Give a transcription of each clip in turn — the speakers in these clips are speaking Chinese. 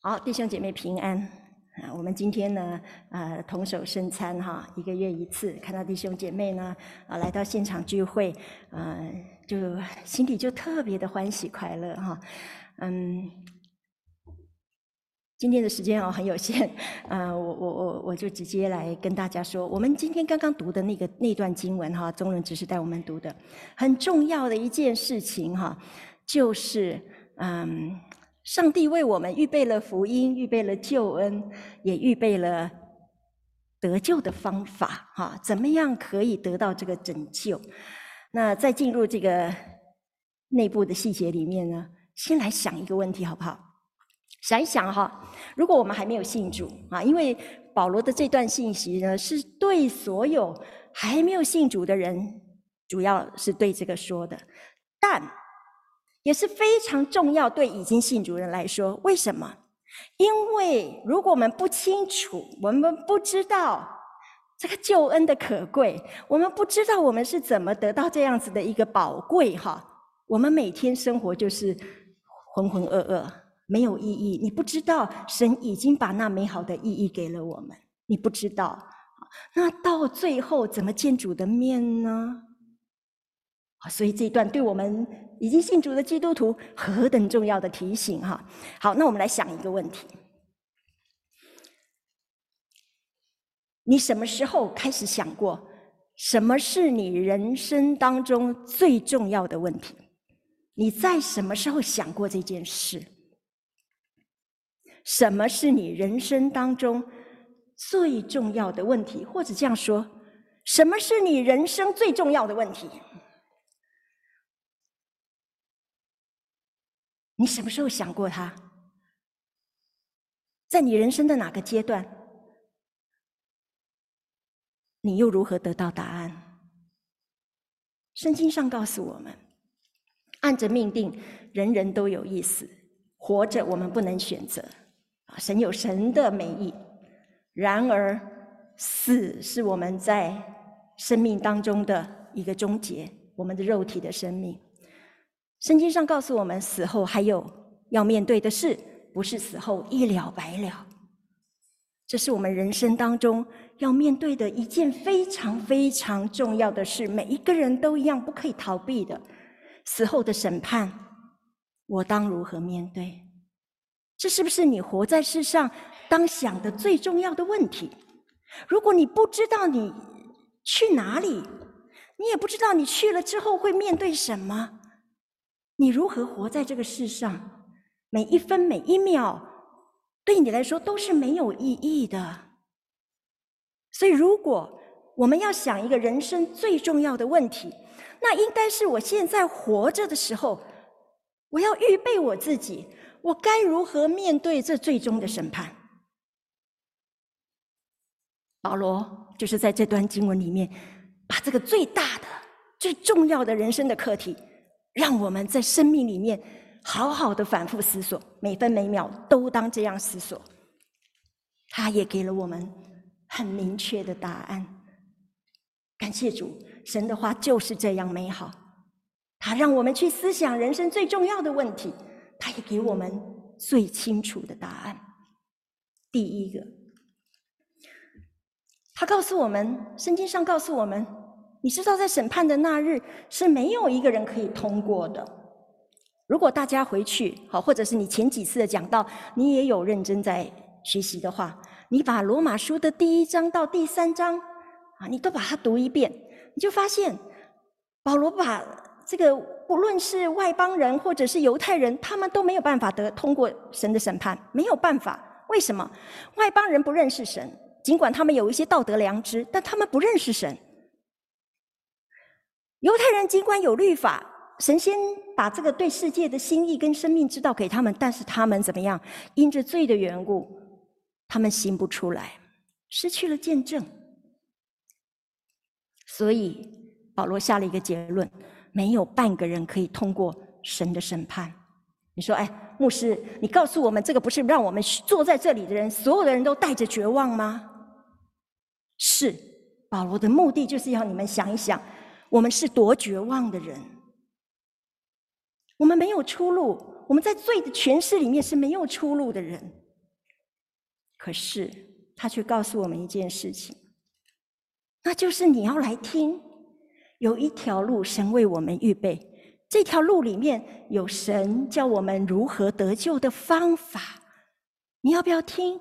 好，弟兄姐妹平安我们今天呢，同守圣餐哈，1个月1次，看到弟兄姐妹呢，来到现场聚会，就心里就特别的欢喜快乐哈。今天的时间很有限，我就直接来跟大家说，我们今天刚刚读的那段经文哈，宗人执事带我们读的，很重要的一件事情哈，就是上帝为我们预备了福音，预备了救恩，也预备了得救的方法哈，怎么样可以得到这个拯救？那在进入这个内部的细节里面呢，先来想一个问题好不好？想一想哈，如果我们还没有信主因为保罗的这段信息呢，是对所有还没有信主的人，主要是对这个说的，但也是非常重要对已经信主人来说。为什么？因为如果我们不清楚，我们不知道这个救恩的可贵，我们不知道我们是怎么得到这样子的一个宝贵我们每天生活就是浑浑噩噩，没有意义。你不知道神已经把那美好的意义给了我们，你不知道，那到最后怎么见主的面呢？所以这一段对我们已经信主的基督徒何等重要的提醒好，那我们来想一个问题，你什么时候开始想过什么是你人生当中最重要的问题？你在什么时候想过这件事？什么是你人生当中最重要的问题？或者这样说，什么是你人生最重要的问题？你什么时候想过它？在你人生的哪个阶段？你又如何得到答案？圣经上告诉我们，按着命定，人人都有意思，活着我们不能选择神有神的美意，然而死是我们在生命当中的一个终结，我们的肉体的生命。圣经上告诉我们，死后还有要面对的事，不是死后一了百了。这是我们人生当中要面对的一件非常非常重要的事，每一个人都一样不可以逃避的。死后的审判，我当如何面对？这是不是你活在世上当想的最重要的问题？如果你不知道你去哪里，你也不知道你去了之后会面对什么，你如何活在这个世上？每一分每一秒对你来说都是没有意义的。所以如果我们要想一个人生最重要的问题，那应该是我现在活着的时候，我要预备我自己，我该如何面对这最终的审判？保罗就是在这段经文里面，把这个最大的最重要的人生的课题，让我们在生命里面好好的反复思索，每分每秒都当这样思索。他也给了我们很明确的答案。感谢主，神的话就是这样美好，他让我们去思想人生最重要的问题，他也给我们最清楚的答案。第一个，他告诉我们，圣经上告诉我们，你知道在审判的那日是没有一个人可以通过的。如果大家回去或者是你前几次的讲道你也有认真在学习的话，你把罗马书的第1章到第3章你都把它读一遍，你就发现保罗把这个不论是外邦人或者是犹太人，他们都没有办法通过神的审判，没有办法。为什么？外邦人不认识神，尽管他们有一些道德良知，但他们不认识神。犹太人尽管有律法，神先把这个对世界的心意跟生命之道给他们，但是他们怎么样？因着罪的缘故，他们行不出来，失去了见证。所以保罗下了一个结论，没有半个人可以通过神的审判。你说牧师，你告诉我们这个不是让我们坐在这里的人所有的人都带着绝望吗？是，保罗的目的就是要你们想一想，我们是多绝望的人，我们没有出路，我们在罪的权势里面是没有出路的人。 可是他却告诉我们一件事情，那就是你要来听，有一条路神为我们预备，这条路里面有神教我们如何得救的方法，你要不要听？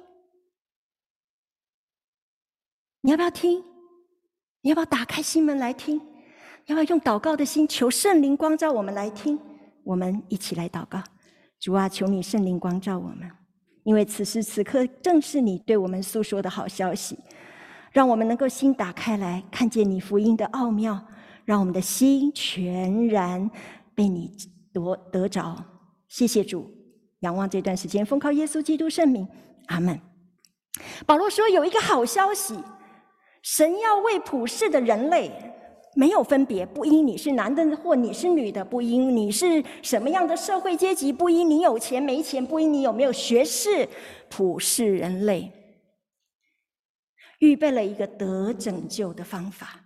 你要不要听？你要不要打开心门来听？要不要用祷告的心求圣灵光照我们来听？我们一起来祷告。主啊，求你圣灵光照我们，因为此时此刻正是你对我们诉说的好消息，让我们能够心打开来，看见你福音的奥妙，让我们的心全然被你得着。谢谢主，仰望这段时间，奉靠耶稣基督圣名，阿们。保罗说有一个好消息，神要为普世的人类没有分别，不因你是男的或你是女的，不因你是什么样的社会阶级，不因你有钱没钱，不因你有没有学识，普世人类预备了一个得拯救的方法，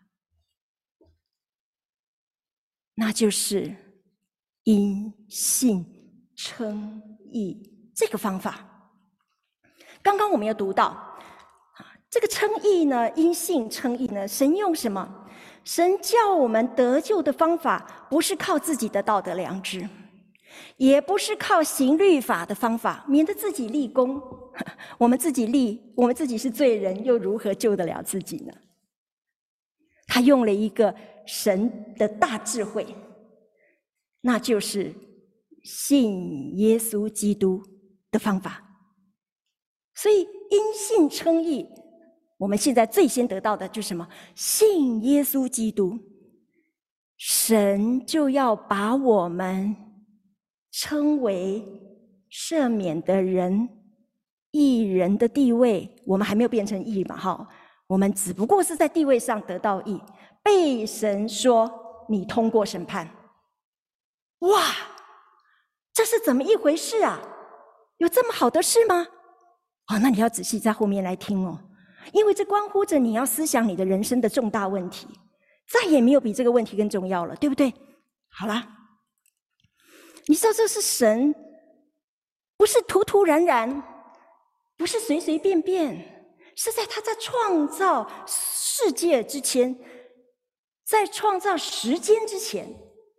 那就是因信称义这个方法。刚刚我们有读到这个称义呢，因信称义呢，神用什么？神叫我们得救的方法不是靠自己的道德良知，也不是靠行律法的方法，免得自己立功。我们自己是罪人，又如何救得了自己呢？他用了一个神的大智慧，那就是信耶稣基督的方法。所以因信称义，我们现在最先得到的就是什么？信耶稣基督，神就要把我们称为赦免的人、义人的地位。我们还没有变成义嘛，我们只不过是在地位上得到义，被神说你通过审判。哇，这是怎么一回事啊？有这么好的事吗？那你要仔细在后面来听哦，因为这关乎着你要思想你的人生的重大问题，再也没有比这个问题更重要了，对不对？好啦，你知道这是神，不是突突然然，不是随随便便，是在他在创造世界之前，在创造时间之前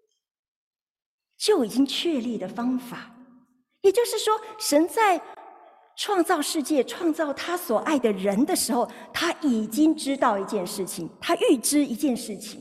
就已经确立的方法。也就是说，神在创造世界、创造他所爱的人的时候，他已经知道一件事情，他预知一件事情。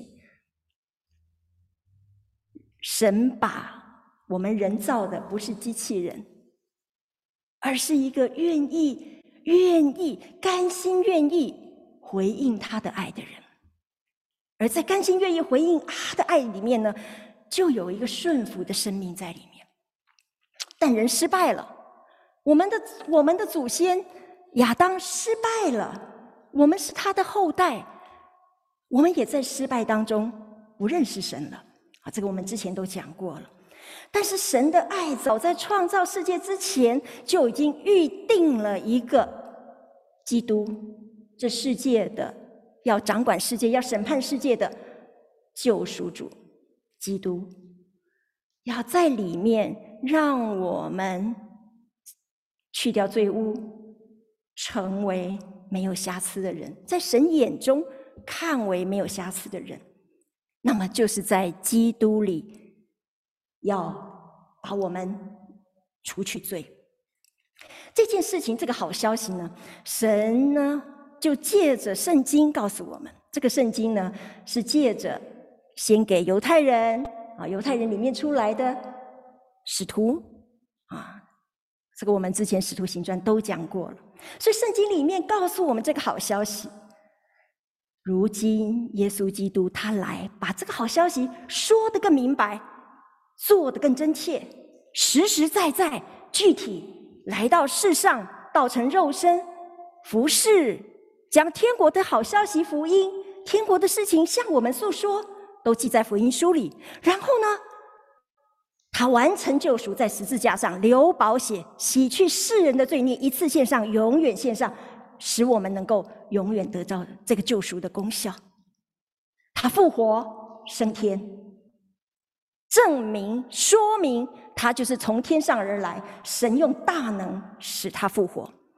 神把我们人造的不是机器人，而是一个愿意、甘心愿意回应他的爱的人。而在甘心愿意回应他的爱里面呢，就有一个顺服的生命在里面。但人失败了，我们的祖先亚当失败了，我们是他的后代，我们也在失败当中不认识神了。这个我们之前都讲过了。但是神的爱早在创造世界之前就已经预定了一个基督，这世界的要掌管世界、要审判世界的救赎主基督，要在里面让我们去掉罪污，成为没有瑕疵的人，在神眼中看为没有瑕疵的人。那么就是在基督里要把我们除去罪。这件事情，这个好消息呢，神呢就借着圣经告诉我们。这个圣经呢是借着先给犹太人犹太人里面出来的使徒这个我们之前使徒行传都讲过了。所以圣经里面告诉我们这个好消息。如今耶稣基督他来把这个好消息说得更明白，做得更真切，实实在在具体来到世上，道成肉身，服侍，将天国的好消息福音，天国的事情向我们诉说，都记在福音书里。然后呢，他完成救赎，在十字架上流宝血，洗去世人的罪孽，一次献上，永远献上，使我们能够永远得到这个救赎的功效。他复活升天，证明说明他就是从天上而来，神用大能使他复活。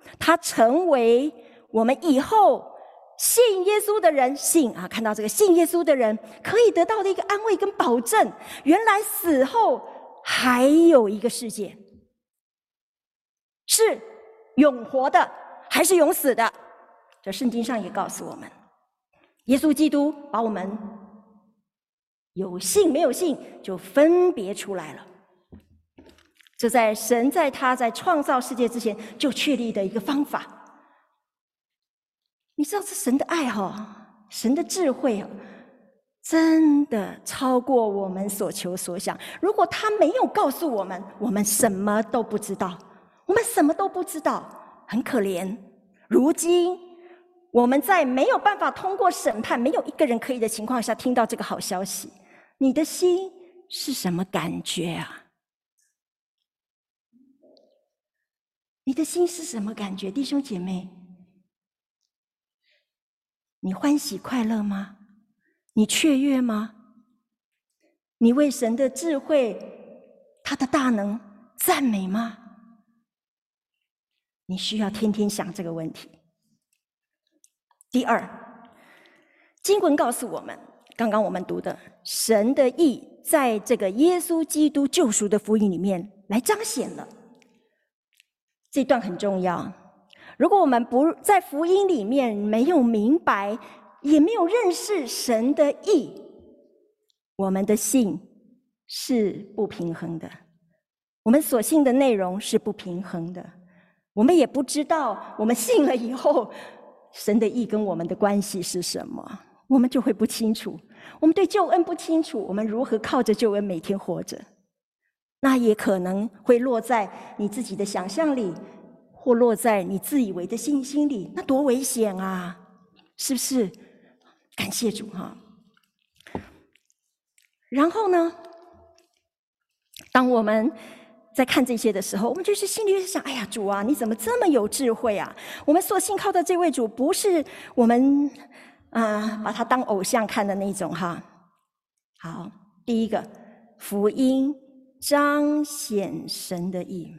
他成为我们以后信耶稣的人，看到这个信耶稣的人可以得到的一个安慰跟保证，原来死后还有一个世界，是永活的还是永死的？这圣经上也告诉我们，耶稣基督把我们有信没有信就分别出来了。这在神在他在创造世界之前就确立的一个方法。你知道这神的爱神的智慧真的超过我们所求所想。如果他没有告诉我们，我们什么都不知道，很可怜。如今我们在没有办法通过审判，没有一个人可以的情况下听到这个好消息，你的心是什么感觉啊？你的心是什么感觉，弟兄姐妹？你欢喜快乐吗？你雀跃吗？你为神的智慧、他的大能赞美吗？你需要天天想这个问题。第二，经文告诉我们，刚刚我们读的神的义在这个耶稣基督救赎的福音里面来彰显了。这段很重要。如果我们不在福音里面没有明白，也没有认识神的义，我们的信是不平衡的，我们所信的内容是不平衡的，我们也不知道我们信了以后神的义跟我们的关系是什么，我们就会不清楚，我们对救恩不清楚，我们如何靠着救恩每天活着。那也可能会落在你自己的想象里，或落在你自以为的信心里，那多危险啊，是不是？感谢主然后呢，当我们在看这些的时候，我们就是心里想，哎呀，主啊，你怎么这么有智慧啊？我们所信靠的这位主不是我们把他当偶像看的那种好，第一个，福音彰显神的义。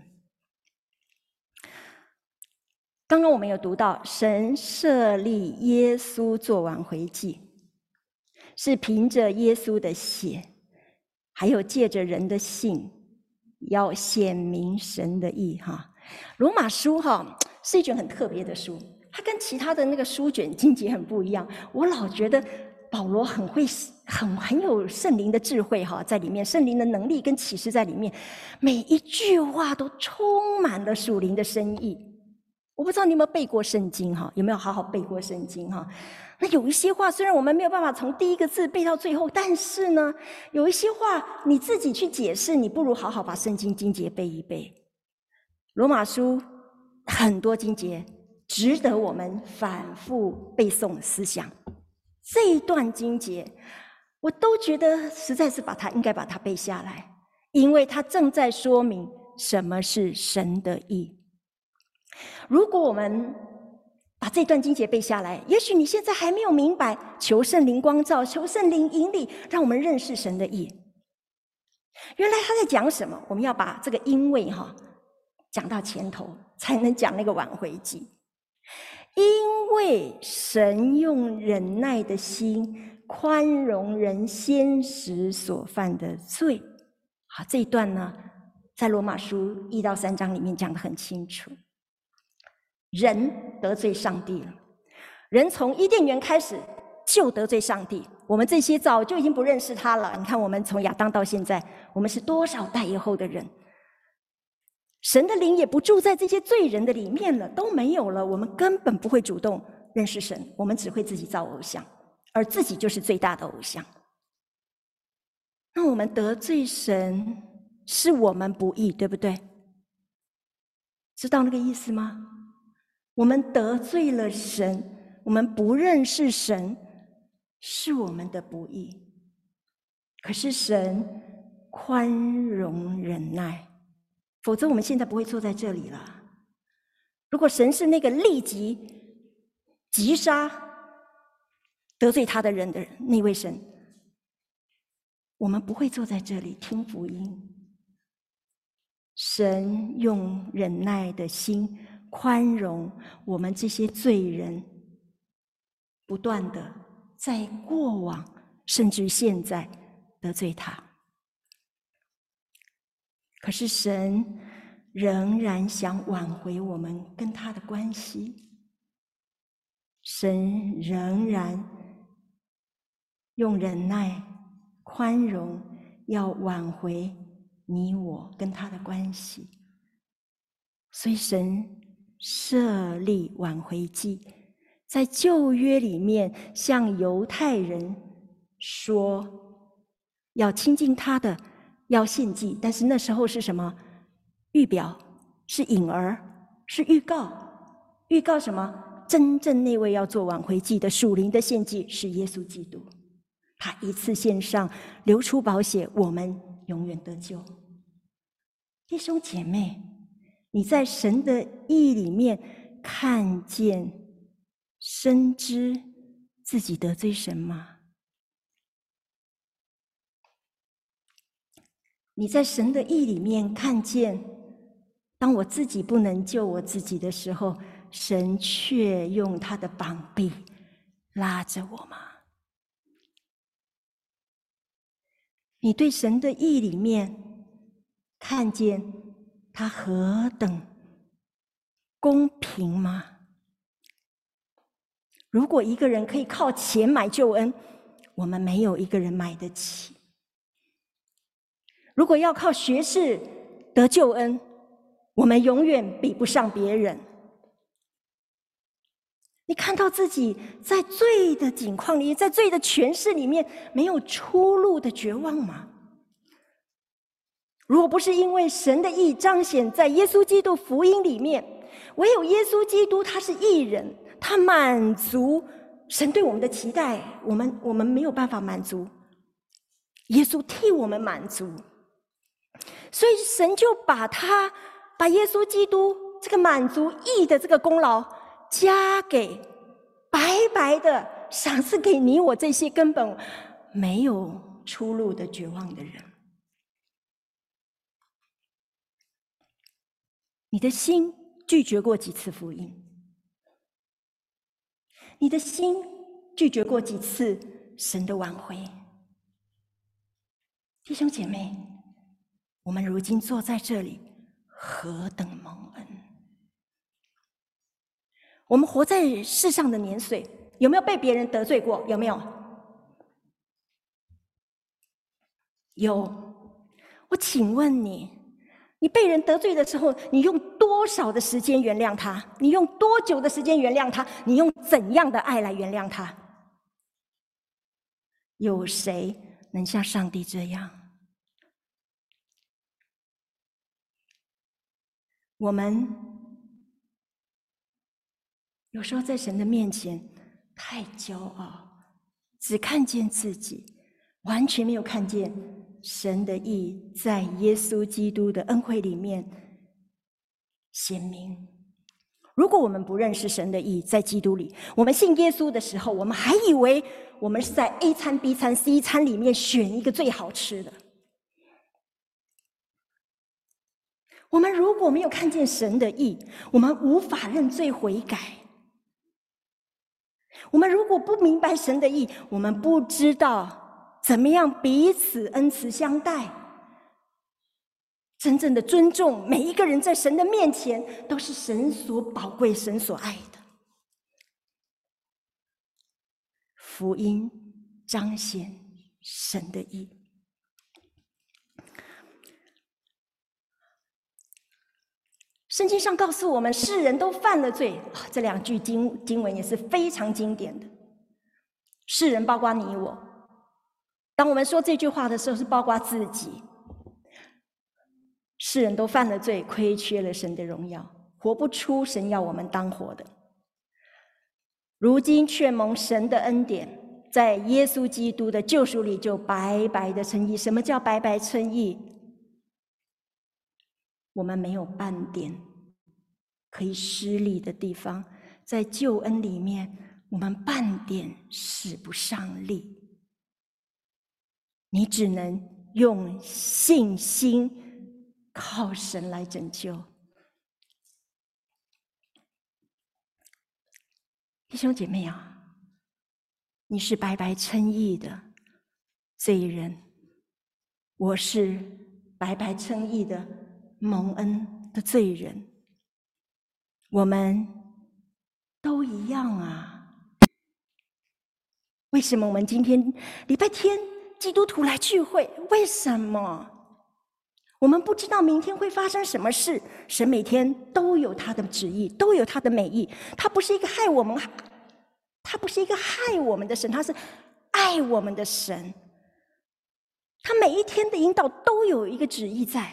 刚刚我们有读到，神设立耶稣做挽回祭，是凭着耶稣的血，还有借着人的信，要显明神的义罗马书是一卷很特别的书，它跟其他的那个书卷经节很不一样。我老觉得保罗很有圣灵的智慧在里面，圣灵的能力跟启示在里面，每一句话都充满了属灵的深意。我不知道你有没有背过圣经有没有好好背过圣经那有一些话虽然我们没有办法从第一个字背到最后，但是呢，有一些话你自己去解释，你不如好好把圣经经节背一背。罗马书很多经节值得我们反复背诵思想，这一段经节我都觉得实在是应该把它背下来，因为它正在说明什么是神的义。如果我们把这段经节背下来，也许你现在还没有明白，求圣灵光照，求圣灵引领，让我们认识神的义。原来他在讲什么？我们要把这个因为讲到前头，才能讲那个挽回祭。因为神用忍耐的心宽容人先时所犯的罪。好，这一段呢，在罗马书1到3章里面讲得很清楚。人得罪上帝了，人从伊甸园开始就得罪上帝，我们这些早就已经不认识他了。你看我们从亚当到现在，我们是多少代以后的人，神的灵也不住在这些罪人的里面了，都没有了，我们根本不会主动认识神，我们只会自己造偶像，而自己就是最大的偶像。那我们得罪神是我们不义，对不对？知道那个意思吗？我们得罪了神，我们不认识神，是我们的不义。可是神宽容忍耐，否则我们现在不会坐在这里了。如果神是那个立即击杀得罪他的人的那位神，我们不会坐在这里听福音。神用忍耐的心宽容我们这些罪人，不断的在过往甚至现在得罪他。可是神仍然想挽回我们跟他的关系，神仍然用忍耐、宽容要挽回你我跟他的关系。所以神设立挽回祭，在旧约里面向犹太人说，要亲近他的要献祭，但是那时候是什么？预表，是影儿，是预告。预告什么？真正那位要做挽回祭的属灵的献祭是耶稣基督，他一次献上，流出宝血，我们永远得救。弟兄姐妹，你在神的意里面看见、深知自己得罪神吗？你在神的意里面看见，当我自己不能救我自己的时候，神却用他的膀臂拉着我吗？你对神的意里面看见他何等公平吗？如果一个人可以靠钱买救恩，我们没有一个人买得起。如果要靠学识得救恩，我们永远比不上别人。你看到自己在罪的境况里，在罪的权势里面没有出路的绝望吗？如果不是因为神的义彰显在耶稣基督福音里面，唯有耶稣基督他是义人，他满足神对我们的期待，我们没有办法满足，耶稣替我们满足，所以神就把耶稣基督这个满足义的这个功劳加给白白的赏赐给你我这些根本没有出路的绝望的人。你的心拒绝过几次福音？你的心拒绝过几次神的挽回？弟兄姐妹，我们如今坐在这里，何等蒙恩！我们活在世上的年岁，有没有被别人得罪过？有没有？有。我请问你，你被人得罪的时候，你用多少的时间原谅他？你用多久的时间原谅他？你用怎样的爱来原谅他？有谁能像上帝这样？我们有时候在神的面前太骄傲，只看见自己，完全没有看见神的义在耶稣基督的恩惠里面显明。如果我们不认识神的义在基督里，我们信耶稣的时候，我们还以为我们是在 A 餐 B 餐 C 餐里面选一个最好吃的。我们如果没有看见神的义，我们无法认罪悔改。我们如果不明白神的义，我们不知道怎么样彼此恩慈相待，真正的尊重每一个人，在神的面前都是神所宝贵、神所爱的。福音彰显神的义。圣经上告诉我们，世人都犯了罪，这两句经文也是非常经典的。世人包括你我，当我们说这句话的时候，是包括自己。世人都犯了罪，亏缺了神的荣耀，活不出神要我们当活的。如今却蒙神的恩典，在耶稣基督的救赎里，就白白的称义。什么叫白白称义？我们没有半点可以施力的地方，在救恩里面，我们半点使不上力。你只能用信心靠神来拯救。 弟兄姐妹啊，你是白白称义的罪人，我是白白称义的蒙恩的罪人，我们都一样啊。为什么我们今天礼拜天基督徒来聚会？为什么？我们不知道明天会发生什么事。神每天都有他的旨意，都有他的美意。他不是一个害我们的神，他是爱我们的神。他每一天的引导都有一个旨意在。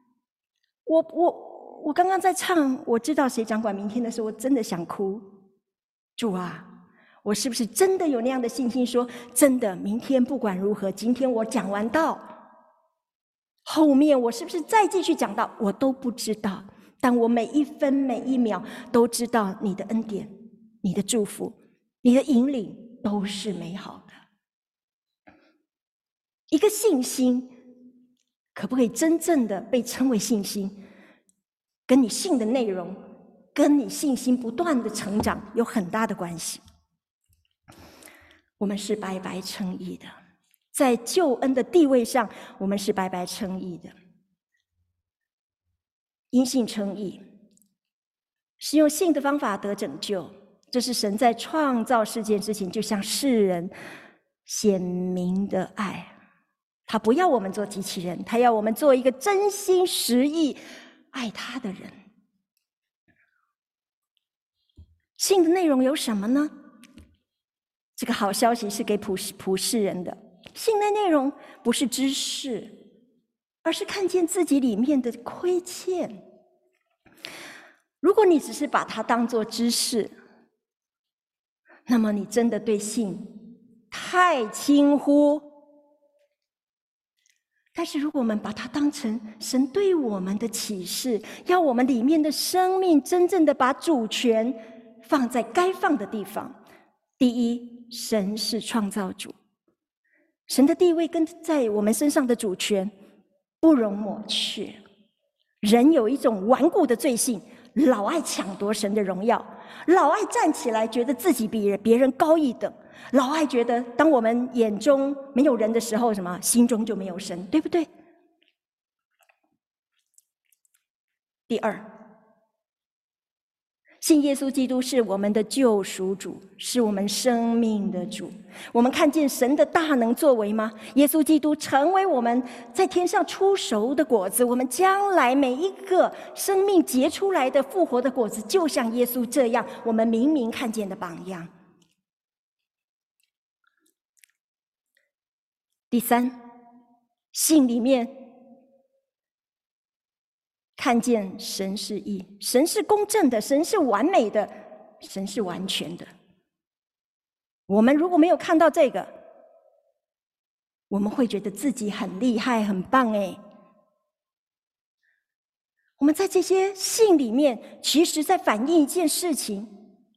我刚刚在唱我知道谁掌管明天的时候，我真的想哭。主啊，我是不是真的有那样的信心说，真的明天不管如何，今天我讲完道，后面我是不是再继续讲道，我都不知道，但我每一分每一秒都知道你的恩典，你的祝福，你的引领都是美好的。一个信心可不可以真正的被称为信心，跟你信的内容，跟你信心不断的成长有很大的关系。我们是白白称义的，在救恩的地位上，我们是白白称义的。因信称义，是用信的方法得拯救，这是神在创造世界之前就向世人显明的爱。他不要我们做机器人，他要我们做一个真心实意爱他的人。信的内容有什么呢？这个好消息是给普世人的。信的内容不是知识，而是看见自己里面的亏欠。如果你只是把它当作知识，那么你真的对信太轻忽。但是如果我们把它当成神对我们的启示，要我们里面的生命真正的把主权放在该放的地方。第一，神是创造主，神的地位跟在我们身上的主权不容抹去。人有一种顽固的罪性，老爱抢夺神的荣耀，老爱站起来觉得自己比别人高一等，老爱觉得当我们眼中没有人的时候，心中就没有神，对不对？第二，信耶稣基督是我们的救赎主，是我们生命的主。我们看见神的大能作为吗？耶稣基督成为我们在天上出熟的果子，我们将来每一个生命结出来的复活的果子，就像耶稣这样，我们明明看见的榜样。第三，信里面看见神是义，神是公正的，神是完美的，神是完全的。我们如果没有看到这个，我们会觉得自己很厉害很棒哎。我们在这些信里面其实在反映一件事情，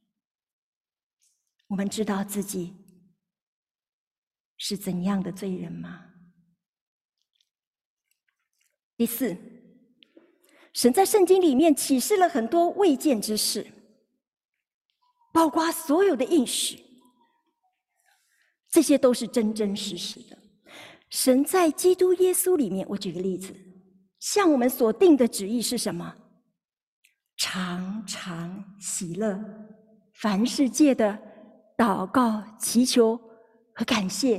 我们知道自己是怎样的罪人吗？第四，神在圣经里面启示了很多未见之事，包括所有的应许，这些都是真真实实的。神在基督耶稣里面，我举个例子，向我们所定的旨意是什么？常常喜乐，凡事借的祷告、祈求和感谢。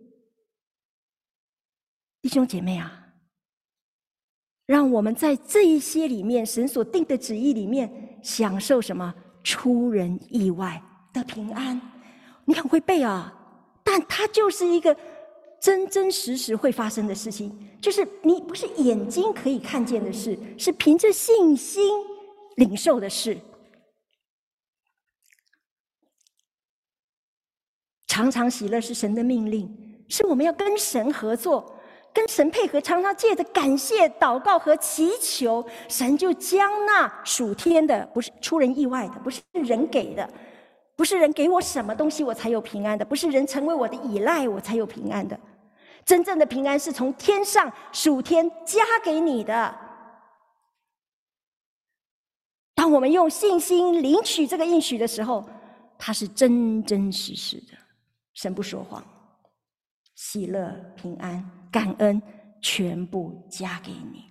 弟兄姐妹啊，让我们在这一些里面，神所定的旨意里面，享受什么？出人意外的平安。你很会背啊，但它就是一个真真实实会发生的事情，就是你不是眼睛可以看见的事，是凭着信心领受的事。常常喜乐是神的命令，是我们要跟神合作，跟神配合，常常借着感谢、祷告和祈求，神就将那属天的，不是出人意外的，不是人给的，不是人给我什么东西我才有平安的，不是人成为我的依赖我才有平安的。真正的平安是从天上属天加给你的。当我们用信心领取这个应许的时候， 他是真真实实的，神不说谎，喜乐、平安、感恩全部加给你。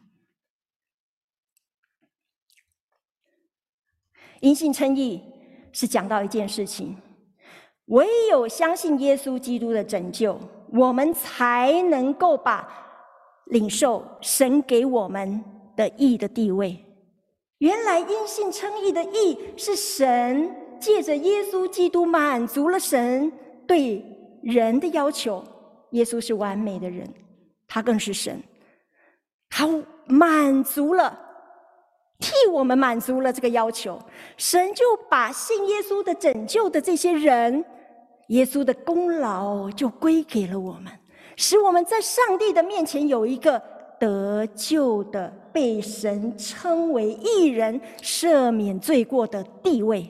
因信称义是讲到一件事情，唯有相信耶稣基督的拯救，我们才能够把领受神给我们的义的地位。原来因信称义的义是神借着耶稣基督满足了神对人的要求。耶稣是完美的人，他更是神，他满足了，替我们满足了这个要求。神就把信耶稣的拯救的这些人，耶稣的功劳就归给了我们，使我们在上帝的面前有一个得救的被神称为义人、赦免罪过的地位。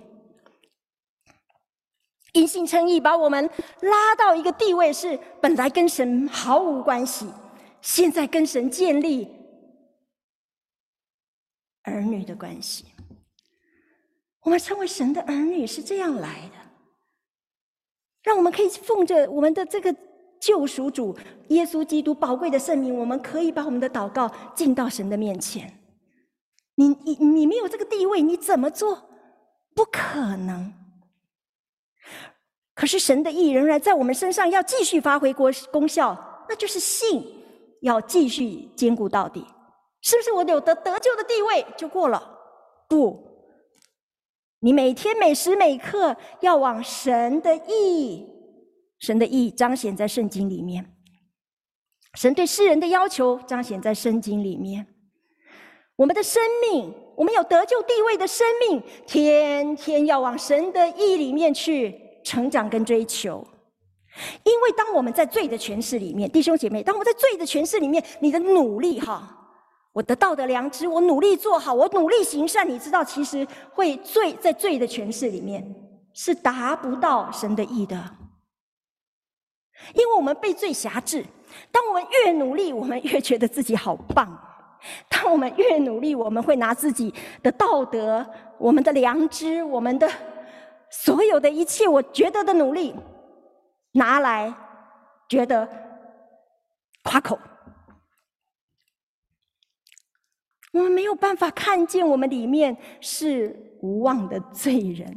因信称义把我们拉到一个地位，是本来跟神毫无关系，现在跟神建立儿女的关系。我们成为神的儿女是这样来的，让我们可以奉着我们的这个救赎主耶稣基督宝贵的圣名，我们可以把我们的祷告进到神的面前。你没有这个地位，你怎么做？不可能。可是神的义仍然在我们身上要继续发挥功效，那就是信要继续坚固到底。是不是我有得救的地位就过了？不，你每天每时每刻要往神的义彰显在圣经里面，神对世人的要求彰显在圣经里面。我们的生命，我们有得救地位的生命，天天要往神的义里面去成长跟追求。因为当我们在罪的权势里面，弟兄姐妹，当我们在罪的权势里面，你的努力我的道德良知，我努力做好，我努力行善，你知道其实在罪的权势里面是达不到神的义的。因为我们被罪辖制，当我们越努力，我们越觉得自己好棒。当我们越努力，我们会拿自己的道德、我们的良知、我们的所有的一切我觉得的努力拿来觉得夸口。我们没有办法看见我们里面是无望的罪人。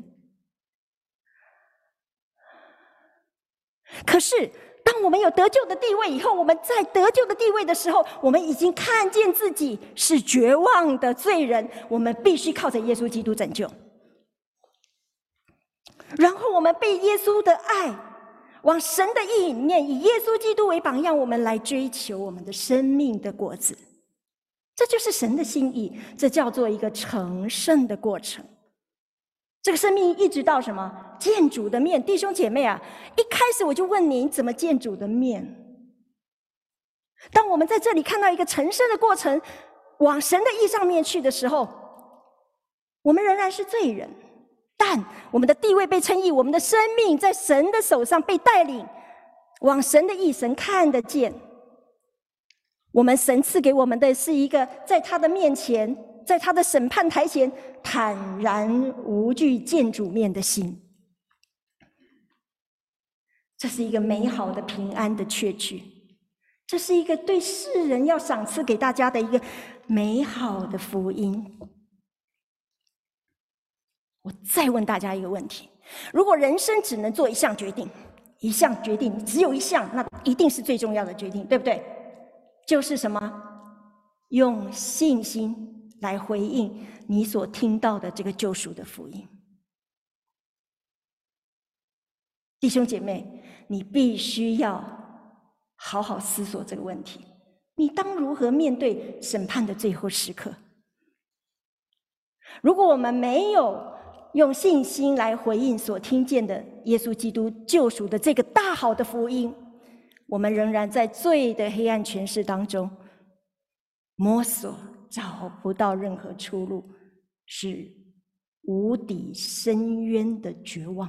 可是当我们有得救的地位以后，我们在得救的地位的时候，我们已经看见自己是绝望的罪人，我们必须靠着耶稣基督拯救。然后我们被耶稣的爱往神的义里面，以耶稣基督为榜样，我们来追求我们的生命的果子。这就是神的心意，这叫做一个成圣的过程。这个生命一直到什么？见主的面。弟兄姐妹啊，一开始我就问你怎么见主的面。当我们在这里看到一个成圣的过程，往神的义上面去的时候，我们仍然是罪人，但我们的地位被称义，我们的生命在神的手上被带领往神的义，神看得见。我们神赐给我们的是一个在他的面前，在他的审判台前坦然无惧见主面的心。这是一个美好的平安的确据，这是一个对世人要赏赐给大家的一个美好的福音。我再问大家一个问题，如果人生只能做一项决定，只有一项，那一定是最重要的决定，对不对？就是什么？用信心来回应你所听到的这个救赎的福音。弟兄姐妹，你必须要好好思索这个问题，你当如何面对审判的最后时刻？如果我们没有用信心来回应所听见的耶稣基督救赎的这个大好的福音，我们仍然在罪的黑暗权势当中摸索，找不到任何出路，是无底深渊的绝望。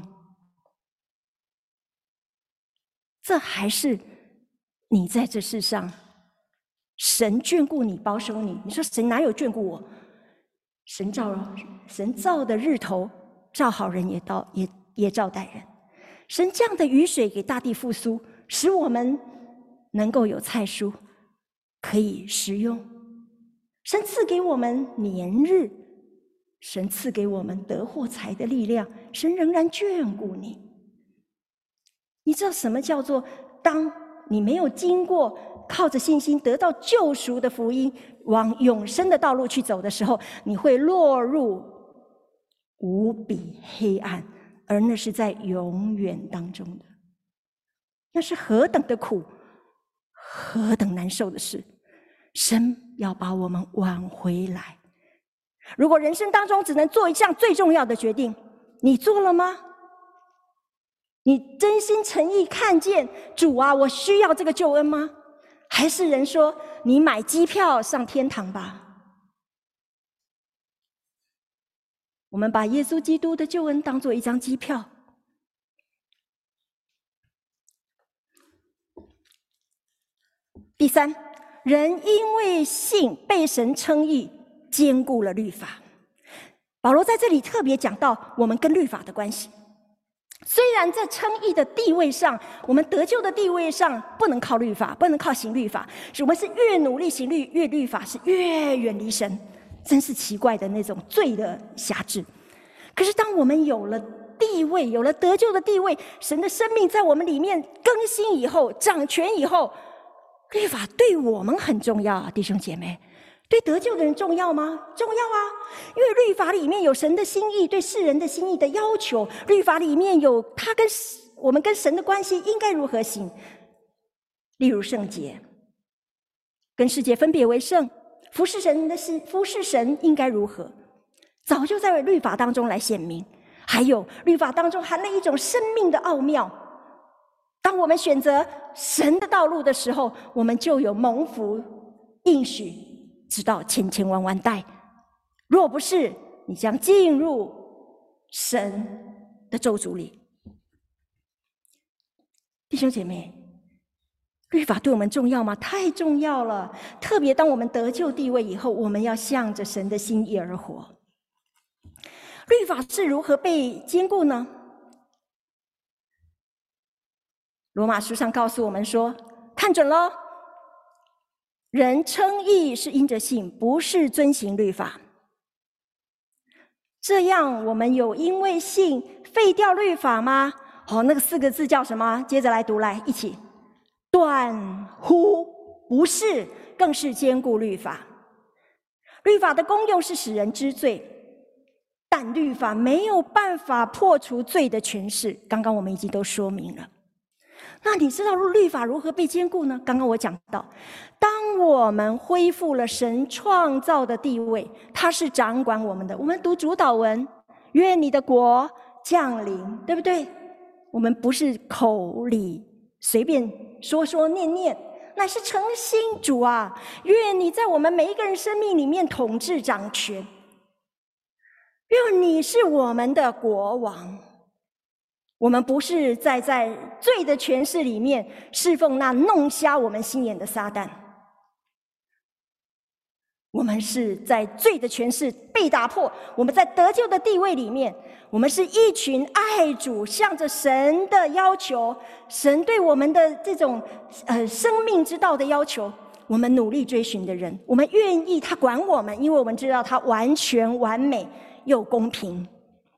这还是你在这世上神眷顾你，保守你。你说神哪有眷顾我？神造的日头照好人也也照待人。神降的雨水给大地复苏，使我们能够有菜蔬可以食用。神赐给我们年日，神赐给我们得获财的力量，神仍然眷顾你。你知道什么叫做当你没有经过靠着信心得到救赎的福音，往永生的道路去走的时候，你会落入无比黑暗，而那是在永远当中的。那是何等的苦，何等难受的事。神要把我们挽回来。如果人生当中只能做一项最重要的决定，你做了吗？你真心诚意看见主啊，我需要这个救恩吗？还是人说你买机票上天堂吧？我们把耶稣基督的救恩当作一张机票。第三，人因为信被神称义，坚固了律法。保罗在这里特别讲到我们跟律法的关系。虽然在称义的地位上，我们得救的地位上不能靠律法，不能靠行律法，我们是越努力行律法是越远离神，真是奇怪的那种罪的辖制。可是当我们有了地位，有了得救的地位，神的生命在我们里面更新以后，掌权以后，律法对我们很重要啊，弟兄姐妹。对得救的人重要吗？重要啊！因为律法里面有神的心意，对世人的心意的要求，律法里面有他跟我们跟神的关系应该如何行。例如圣洁，跟世界分别为圣，服侍神应该如何，早就在律法当中来显明。还有律法当中含了一种生命的奥妙，当我们选择神的道路的时候，我们就有蒙福应许直到千千万万代。若不是，你将进入神的咒诅里。弟兄姐妹，律法对我们重要吗？太重要了。特别当我们得救地位以后，我们要向着神的心意而活。律法是如何被坚固呢？罗马书上告诉我们说，看准咯，人称义是因着信，不是遵行律法。这样我们有因为信废掉律法吗？那个4个字叫什么？接着来读，来一起，断乎不是，更是坚固律法。律法的功用是使人知罪，但律法没有办法破除罪的权势。刚刚我们已经都说明了。那你知道律法如何被坚固呢？刚刚我讲到，当我们恢复了神创造的地位，他是掌管我们的。我们读主祷文，愿你的国降临，对不对？我们不是口里随便说说念念，乃是诚心。主啊，愿你在我们每一个人生命里面统治掌权，愿你是我们的国王。我们不是在罪的权势里面侍奉那弄瞎我们心眼的撒旦，我们是在罪的权势被打破，我们在得救的地位里面，我们是一群爱主，向着神的要求，神对我们的这种生命之道的要求，我们努力追寻的人，我们愿意他管我们，因为我们知道他完全完美又公平。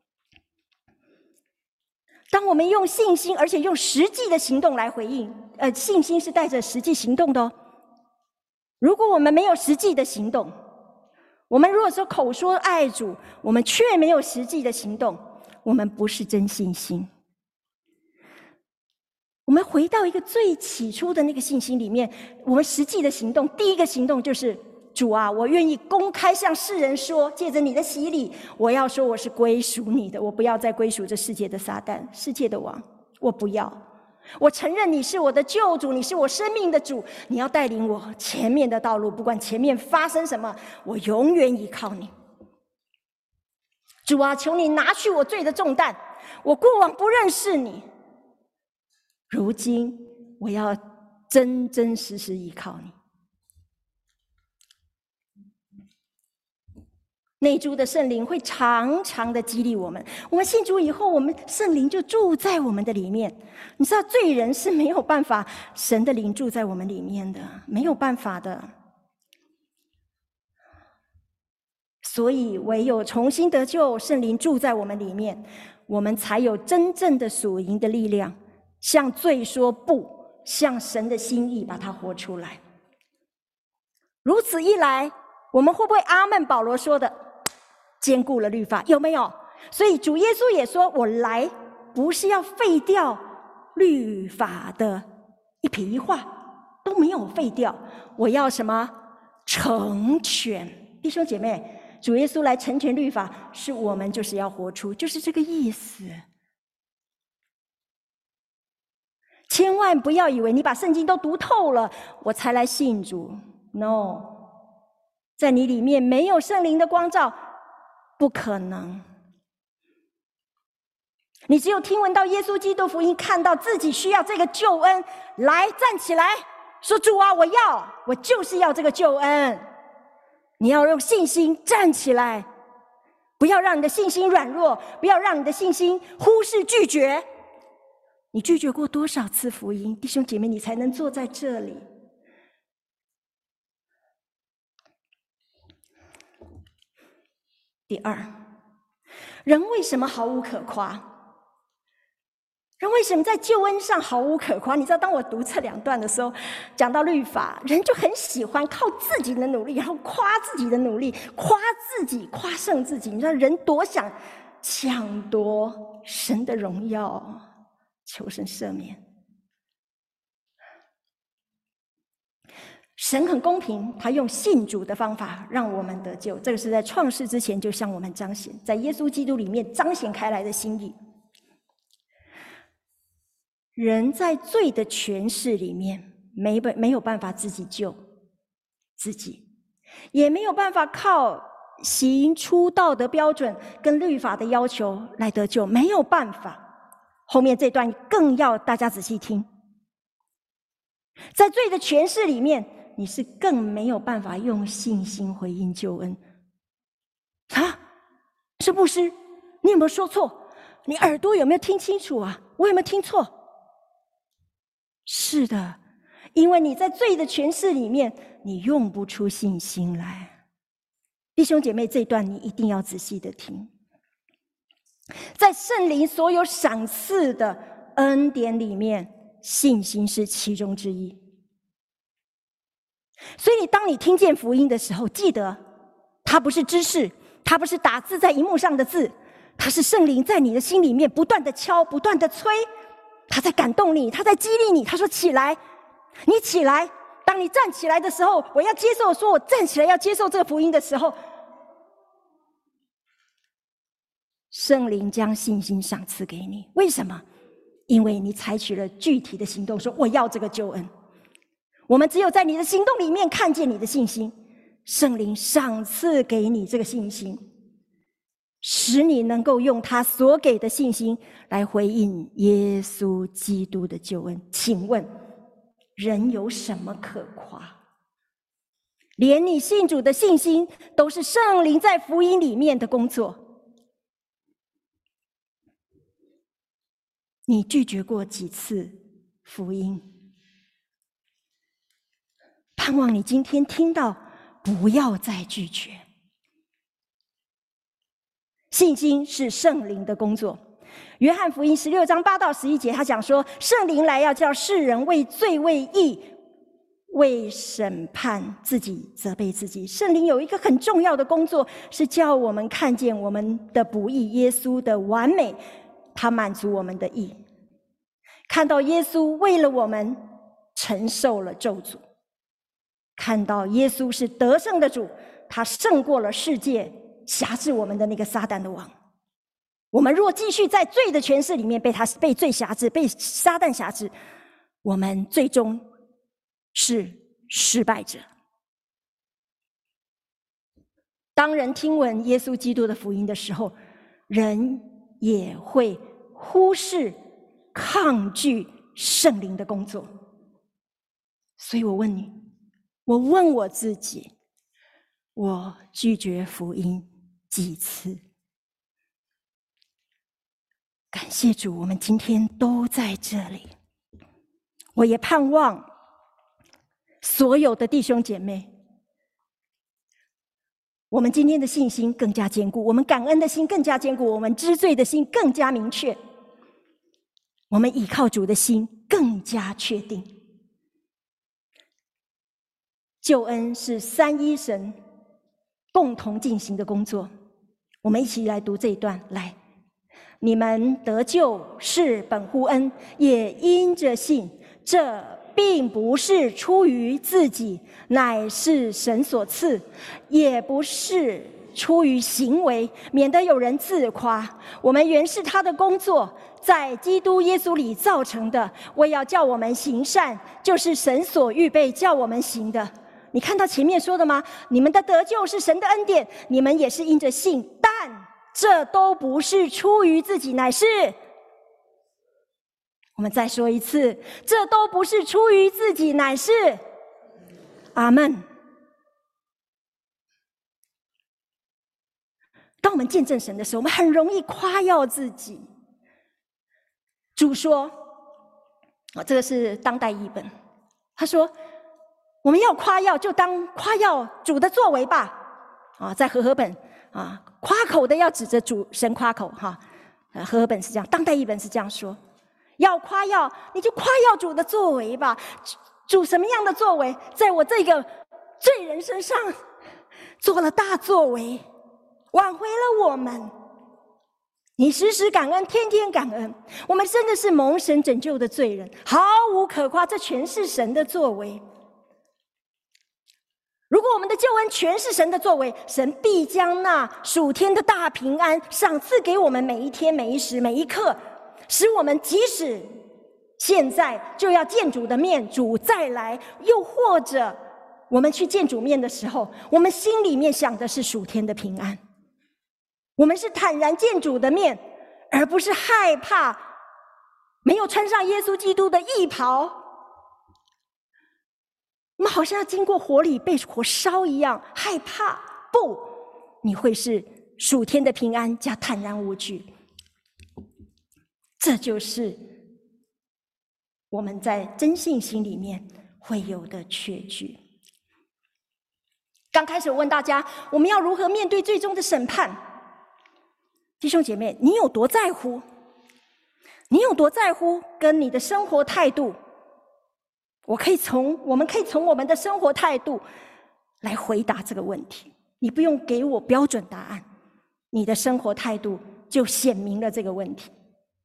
当我们用信心，而且用实际的行动来回应，信心是带着实际行动的哦。如果我们没有实际的行动，我们如果说口说爱主，我们却没有实际的行动，我们不是真信心。我们回到一个最起初的那个信心里面，我们实际的行动，第一个行动就是主啊，我愿意公开向世人说，借着你的洗礼，我要说我是归属你的，我不要再归属这世界的撒旦，世界的王，我不要。我承认你是我的救主，你是我生命的主，你要带领我前面的道路，不管前面发生什么，我永远依靠你。主啊，求你拿去我罪的重担，我过往不认识你，如今我要真真实实依靠你。 内住的圣灵会常常的激励我们。我们信主以后，我们圣灵就住在我们的里面。你知道，罪人是没有办法神的灵住在我们里面的，没有办法的。所以唯有重新得救，圣灵住在我们里面，我们才有真正的属灵的力量，向罪说不，向神的心意把它活出来。如此一来，我们会不会阿们保罗说的坚固了律法？有没有？所以主耶稣也说，我来不是要废掉律法的一撇一画，都没有废掉，我要什么？成全。弟兄姐妹，主耶稣来成全律法，是我们就是要活出，就是这个意思。千万不要以为你把圣经都读透了，我才来信主。No， 在你里面没有圣灵的光照，不可能。你只有听闻到耶稣基督福音，看到自己需要这个救恩，来站起来说，主啊，我就是要这个救恩。你要用信心站起来，不要让你的信心软弱，不要让你的信心忽视拒绝。你拒绝过多少次福音，弟兄姐妹，你才能坐在这里？第二，人为什么毫无可夸？人为什么在救恩上毫无可夸？你知道，当我读这两段的时候，讲到律法，人就很喜欢靠自己的努力，然后夸自己的努力，夸自己，夸胜自己。你知道，人多想抢夺神的荣耀，求神赦免。神很公平，他用信主的方法让我们得救，这个是在创世之前就向我们彰显，在耶稣基督里面彰显开来的心意。人在罪的权势里面没有办法自己救自己，也没有办法靠行出道德标准跟律法的要求来得救，没有办法。后面这段更要大家仔细听，在罪的权势里面，你是更没有办法用信心回应救恩。啊，是牧师，你有没有说错？你耳朵有没有听清楚啊？我有没有听错？是的，因为你在罪的权势里面，你用不出信心来。弟兄姐妹，这段你一定要仔细的听。在圣灵所有赏赐的恩典里面，信心是其中之一。所以当你听见福音的时候，记得它不是知识，它不是打字在荧幕上的字，它是圣灵在你的心里面不断的敲，不断的催，他在感动你，他在激励你。他说起来，你起来。当你站起来的时候，我要接受，说我站起来要接受这个福音的时候，圣灵将信心赏赐给你。为什么？因为你采取了具体的行动，说我要这个救恩。我们只有在你的行动里面看见你的信心，圣灵赏赐给你这个信心，使你能够用他所给的信心来回应耶稣基督的救恩。请问人有什么可夸？连你信主的信心都是圣灵在福音里面的工作。你拒绝过几次福音？盼望你今天听到，不要再拒绝。信心是圣灵的工作。约翰福音16章8到11节，他讲说，圣灵来要叫世人为罪、为义、为审判自己，责备自己。圣灵有一个很重要的工作，是叫我们看见我们的不义，耶稣的完美，他满足我们的义，看到耶稣为了我们承受了咒诅，看到耶稣是得胜的主，他胜过了世界辖制我们的那个撒旦的王。我们若继续在罪的权势里面被罪辖制，被撒旦辖制，我们最终是失败者。当人听闻耶稣基督的福音的时候，人也会忽视、抗拒圣灵的工作。所以我问你，我问我自己，我拒绝福音几次。感谢主，我们今天都在这里。我也盼望所有的弟兄姐妹，我们今天的信心更加坚固，我们感恩的心更加坚固，我们知罪的心更加明确，我们倚靠主的心更加确定。救恩是三一神共同进行的工作。我们一起来读这一段，来，你们得救是本乎恩，也因着信，这并不是出于自己，乃是神所赐，也不是出于行为，免得有人自夸。我们原是他的工作，在基督耶稣里造成的，为要叫我们行善，就是神所预备叫我们行的。你看到前面说的吗？你们的得救是神的恩典，你们也是因着信，但这都不是出于自己，乃是……我们再说一次，这都不是出于自己，乃是……阿们。当我们见证神的时候，我们很容易夸耀自己。主说，这个是当代译本，他说，我们要夸耀，就当夸耀主的作为吧。在和合本夸口的要指着主神夸口和合本是这样，当代译本是这样说：要夸耀，你就夸耀主的作为吧。主什么样的作为，在我这个罪人身上做了大作为，挽回了我们。你时时感恩，天天感恩。我们真的是蒙神拯救的罪人，毫无可夸，这全是神的作为。如果我们的救恩全是神的作为，神必将那属天的大平安赏赐给我们每一天、每一时、每一刻，使我们即使现在就要见主的面，主再来，又或者我们去见主面的时候，我们心里面想的是属天的平安。我们是坦然见主的面，而不是害怕没有穿上耶稣基督的义袍。我们好像要经过火里被火烧一样，害怕。不，你会是属天的平安加坦然无惧。这就是我们在真信心里面会有的确据。刚开始我问大家，我们要如何面对最终的审判？弟兄姐妹，你有多在乎？你有多在乎跟你的生活态度？我们可以从我们的生活态度来回答这个问题。你不用给我标准答案，你的生活态度就显明了这个问题。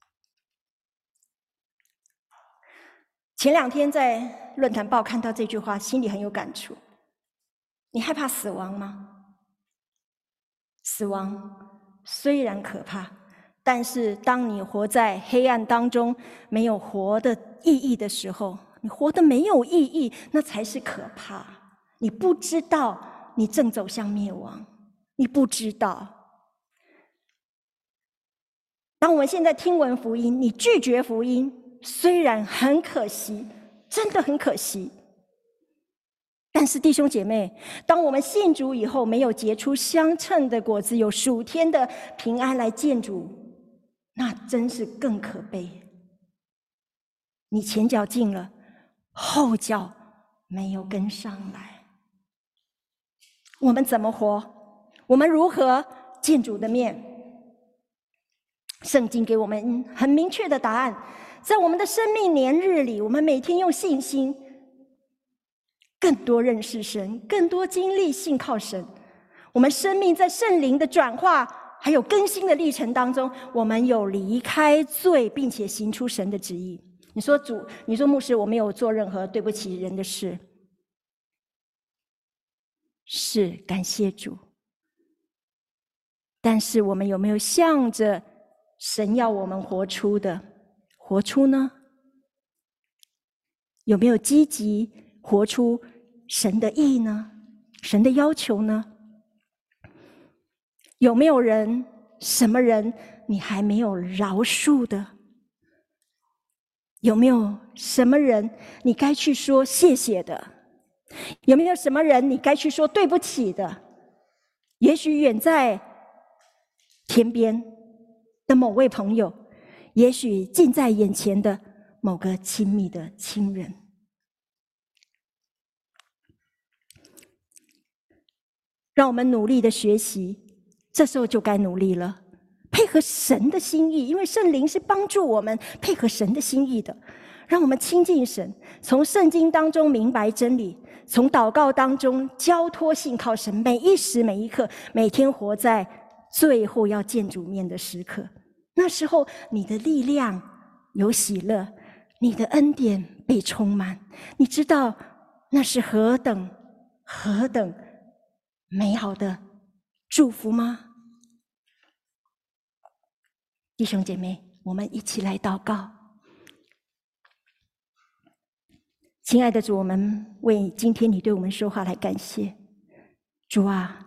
前2天在论坛报看到这句话，心里很有感触。你害怕死亡吗？死亡虽然可怕，但是当你活在黑暗当中，没有活的意义的时候，你活得没有意义，那才是可怕。你不知道你正走向灭亡，你不知道。当我们现在听闻福音，你拒绝福音，虽然很可惜，真的很可惜。但是弟兄姐妹，当我们信主以后，没有结出相称的果子，有属天的平安来见主，那真是更可悲。你前脚进了，后脚没有跟上来。我们怎么活？我们如何见主的面？圣经给我们很明确的答案。在我们的生命年日里，我们每天用信心更多认识神，更多经历信靠神。我们生命在圣灵的转化还有更新的历程当中，我们有离开罪，并且行出神的旨意。你说主，你说牧师，我没有做任何对不起人的事。是，感谢主。但是我们有没有向着神要我们活出的活出呢？有没有积极活出神的意呢？神的要求呢？有没有人，什么人你还没有饶恕的？有没有什么人你该去说谢谢的？有没有什么人你该去说对不起的？也许远在天边的某位朋友，也许近在眼前的某个亲密的亲人。让我们努力的学习，这时候就该努力了，配合神的心意，因为圣灵是帮助我们配合神的心意的。让我们亲近神，从圣经当中明白真理，从祷告当中交托信靠神，每一时每一刻，每天活在最后要见主面的时刻。那时候你的力量有喜乐，你的恩典被充满，你知道那是何等美好的祝福吗？弟兄姐妹，我们一起来祷告。亲爱的主，我们为今天你对我们说话来感谢。主啊，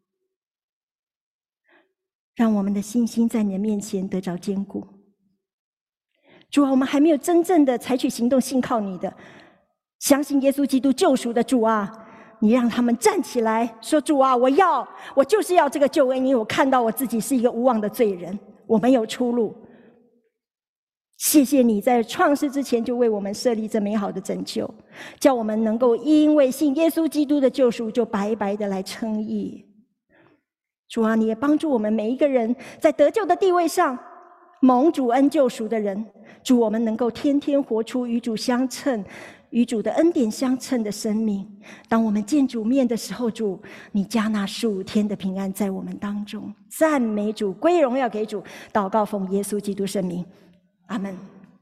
让我们的信心在你的面前得着坚固。主啊，我们还没有真正的采取行动信靠你的，相信耶稣基督救赎的主啊，你让他们站起来说，主啊，我就是要这个救恩，因为我看到我自己是一个无望的罪人，我没有出路。谢谢你在创世之前就为我们设立这美好的拯救，叫我们能够因为信耶稣基督的救赎，就白白的来称义。主啊，你也帮助我们每一个人在得救的地位上蒙主恩救赎的人，主，我们能够天天活出与主相称、与主的恩典相称的生命。当我们见主面的时候，主，你加那15天的平安在我们当中。赞美主，归荣耀给主。祷告奉耶稣基督圣名，阿们。